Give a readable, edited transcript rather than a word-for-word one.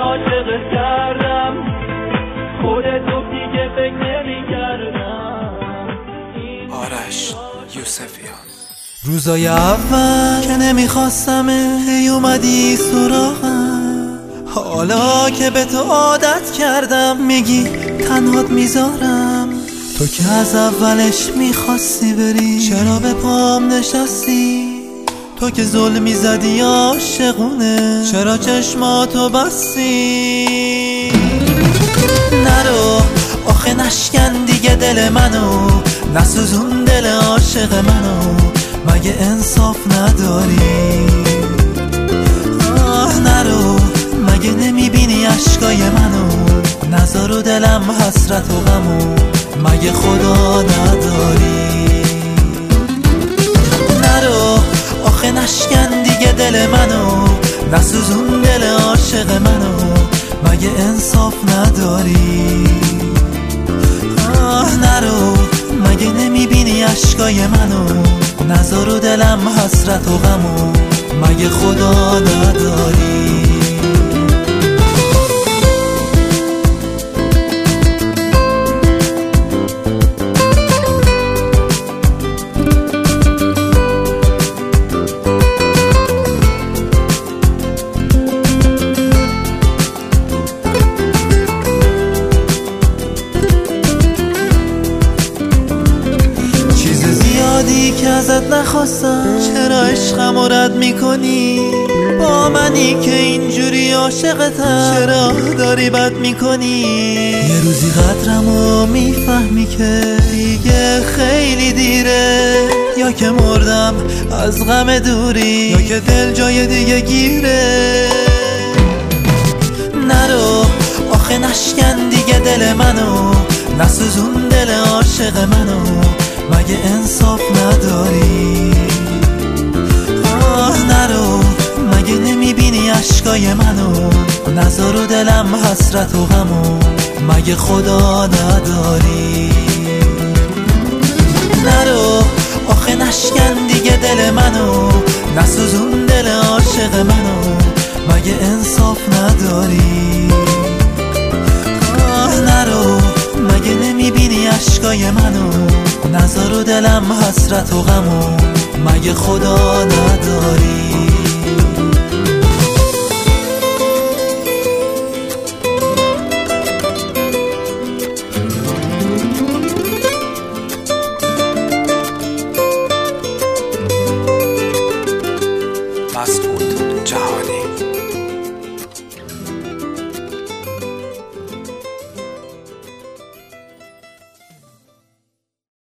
عاشقت کردم، خودتو دیگه فکر نمی‌کردم. آرش یوسفیان. روزای اول که نمیخواستم هی اومدی سراغم، حالا که به تو عادت کردم میگی تنهات میذارم. تو که از اولش میخواستی بری، چرا به پام نشستی؟ تو که ظلمی زدی عاشقونه، چرا چشماتو بستی؟ نرو آخه نشکن دیگه دل منو، نسوزون دل عاشق منو، مگه انصاف نداری؟ نرو مگه نمیبینی اشکای منو، نذار و دلم حسرت و غمو، مگه خدا نداری؟ نرو آخه نشکن دیگه دل منو، نسوزون دل عاشق منو، مگه انصاف نداری؟ نرو مگه نمیبینی اشکای منو، نذار و دلم حسرت و غمو، مگه خدا نداری؟ که ازت نخواستم، چرا عشقمو رد میکنی؟ با منی که اینجوری عاشقتم، چرا داری بد میکنی؟ یه روزی قدرمو میفهمی که دیگه خیلی دیره، یا که مردم از غم دوری، یا که دل جای دیگه گیره. نرو آخه نشکن دیگه دل منو، نسوزون دل عاشق منو، مگه انصاف نداری؟ نرو مگه نمیبینی اشکای منو، نذار و دلم حسرت و غمو، مگه خدا نداری؟ نرو آخه نشکن دیگه دل منو، نسوزون دل عاشق منو، مگه انصاف نداری؟ نرو مگه نمیبینی اشکای منو، نذار و دلم حسرت و غمو، مگه خدا نداری؟